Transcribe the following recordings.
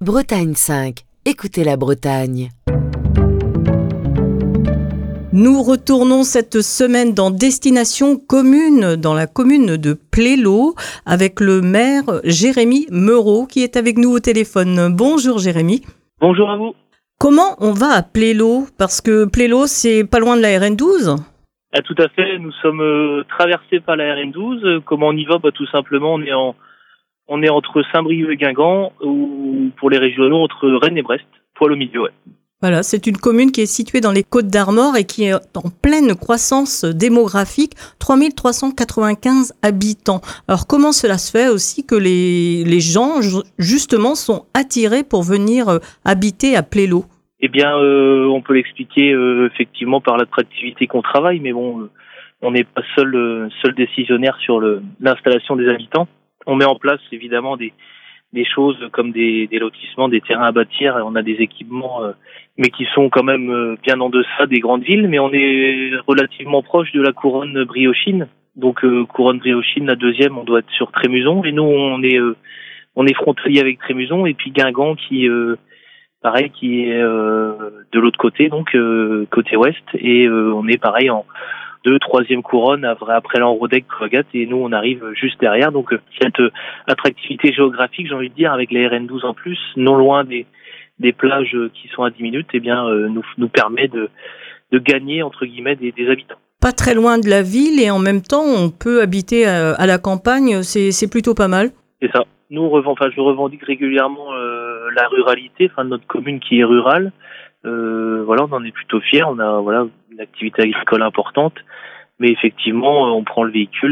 Bretagne 5. Écoutez la Bretagne. Nous retournons cette semaine dans Destination Commune, dans la commune de Plélo, avec le maire Jérémy Meurot qui est avec nous au téléphone. Bonjour Jérémy. Bonjour à vous. Comment on va à Plélo? Parce que Plélo, c'est pas loin de la RN12. Ah, tout à fait, nous sommes traversés par la RN12. Comment on y va? Tout simplement, on est entre Saint-Brieuc et Guingamp, ou pour les régionaux, entre Rennes et Brest, poil au milieu, ouais. Voilà, c'est une commune qui est située dans les Côtes-d'Armor et qui est en pleine croissance démographique, 3395 habitants. Alors comment cela se fait aussi que les gens, justement, sont attirés pour venir habiter à Plélo? Eh bien, on peut l'expliquer effectivement par l'attractivité qu'on travaille, mais bon, on n'est pas seul décisionnaire sur l'installation des habitants. On met en place évidemment des choses comme des lotissements, des terrains à bâtir, et on a des équipements, mais qui sont quand même bien en deçà des grandes villes, mais on est relativement proche de la couronne briochine. Donc couronne briochine, la deuxième, on doit être sur Trémuson, et nous on est frontalier avec Trémuson, et puis Guingamp qui pareil, qui est de l'autre côté, donc côté ouest, et on est pareil en troisième couronne après l'Enrodec, Croagat, et nous on arrive juste derrière. Donc cette attractivité géographique, j'ai envie de dire, avec les RN12 en plus, non loin des plages qui sont à 10 minutes, eh bien nous permet de gagner entre guillemets des habitants. Pas très loin de la ville, et en même temps on peut habiter à la campagne, c'est plutôt pas mal. C'est ça. Nous je revendique régulièrement la ruralité, de notre commune qui est rurale. On en est plutôt fiers. On a une activité agricole importante, mais effectivement on prend le véhicule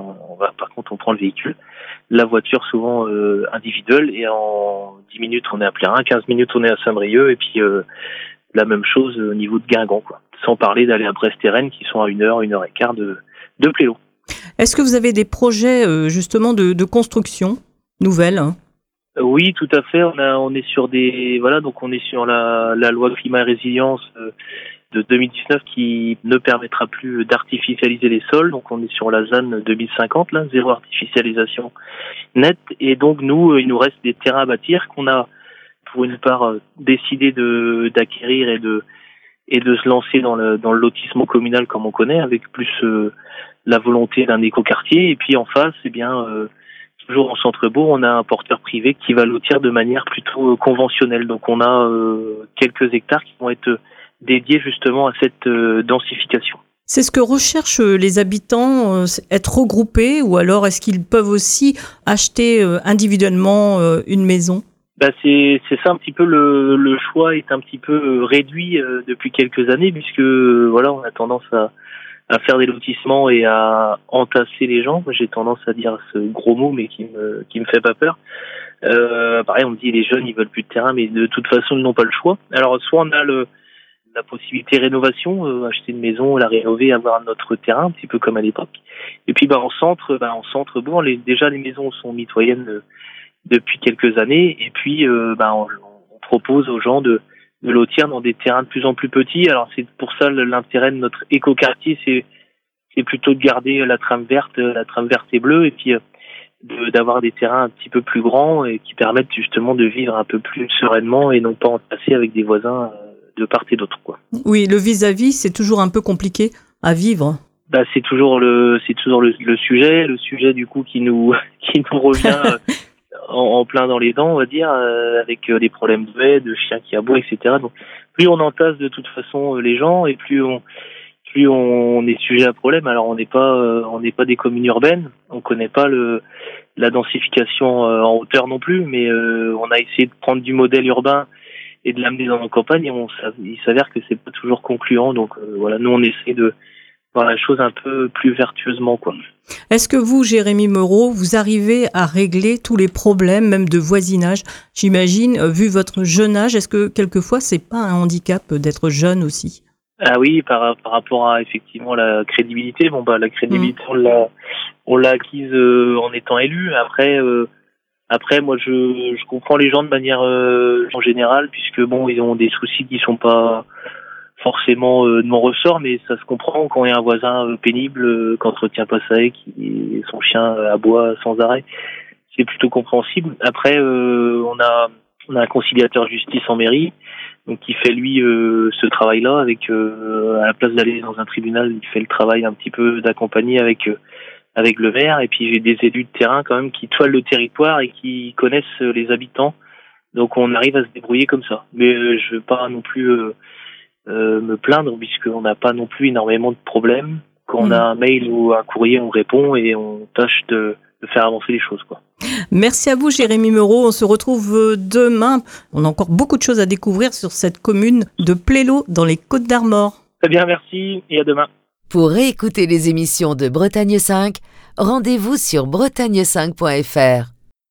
on prend le véhicule, la voiture souvent individuelle, et en 10 minutes on est à Plérin, 15 minutes on est à Saint-Brieuc, et puis la même chose au niveau de Guingamp, quoi. Sans parler d'aller à Brest et Rennes qui sont à 1 heure et quart de Plélo. Est-ce que vous avez des projets justement de construction nouvelle? Oui, tout à fait. On est sur on est sur la loi climat et résilience de 2019 qui ne permettra plus d'artificialiser les sols. Donc on est sur la ZAN 2050, zéro artificialisation nette. Et donc il nous reste des terrains à bâtir qu'on a pour une part décidé d'acquérir et de se lancer dans le lotissement communal comme on connaît, avec plus la volonté d'un écoquartier. Et puis en face, toujours en centre-bourg, on a un porteur privé qui va lotir de manière plutôt conventionnelle. Donc on a quelques hectares qui vont être dédiés justement à cette densification. C'est ce que recherchent les habitants, être regroupés, ou alors est-ce qu'ils peuvent aussi acheter individuellement une maison? C'est ça un petit peu, le choix est un petit peu réduit depuis quelques années, puisque on a tendance à faire des lotissements et à entasser les gens. Moi, j'ai tendance à dire ce gros mot, mais qui me fait pas peur. Pareil, on me dit les jeunes, ils veulent plus de terrain, mais de toute façon, ils n'ont pas le choix. Alors, soit on a la possibilité rénovation, acheter une maison, la rénover, avoir notre terrain, un petit peu comme à l'époque. Et puis, en centre-bourg, déjà les maisons sont mitoyennes depuis quelques années. Et puis, on propose aux gens de lotir dans des terrains de plus en plus petits. Alors c'est pour ça l'intérêt de notre écoquartier, c'est plutôt de garder la trame verte et bleue, et puis d'avoir des terrains un petit peu plus grands et qui permettent justement de vivre un peu plus sereinement et non pas entassés avec des voisins de part et d'autre, quoi. Oui, le vis-à-vis, c'est toujours un peu compliqué à vivre. C'est toujours le sujet du coup qui nous revient en plein dans les dents, on va dire, avec les problèmes de haies, de chiens qui aboient, etc. Donc, plus on entasse de toute façon les gens, et plus on est sujet à problème. Alors, on n'est pas des communes urbaines, on connaît pas la densification en hauteur non plus, mais on a essayé de prendre du modèle urbain et de l'amener dans nos campagnes, et il s'avère que c'est pas toujours concluant. Donc, nous on essaie de voir la chose un peu plus vertueusement, quoi. Est-ce que vous, Jérémy Meurot, vous arrivez à régler tous les problèmes, même de voisinage? J'imagine, vu votre jeune âge, est-ce que quelquefois c'est pas un handicap d'être jeune aussi? Ah oui, par rapport à effectivement la crédibilité. La crédibilité, on l'a acquise en étant élu. Après, moi, je comprends les gens de manière en général, puisque ils ont des soucis qui sont pas forcément de mon ressort, mais ça se comprend quand il y a un voisin pénible, qui entretient pas sa haie, son chien aboie sans arrêt. C'est plutôt compréhensible. Après, on a On a un conciliateur justice en mairie, donc qui fait lui ce travail-là avec à la place d'aller dans un tribunal, il fait le travail un petit peu d'accompagner avec le maire. Et puis j'ai des élus de terrain quand même qui toilent le territoire et qui connaissent les habitants. Donc on arrive à se débrouiller comme ça. Mais je veux pas non plus me plaindre puisqu'on n'a pas non plus énormément de problèmes. Quand on a un mail ou un courrier, on répond et on tâche de faire avancer les choses, quoi. Merci à vous, Jérémy Meurot. On se retrouve demain. On a encore beaucoup de choses à découvrir sur cette commune de Plélo dans les Côtes-d'Armor. Très bien, merci et à demain. Pour réécouter les émissions de Bretagne 5, rendez-vous sur bretagne5.fr.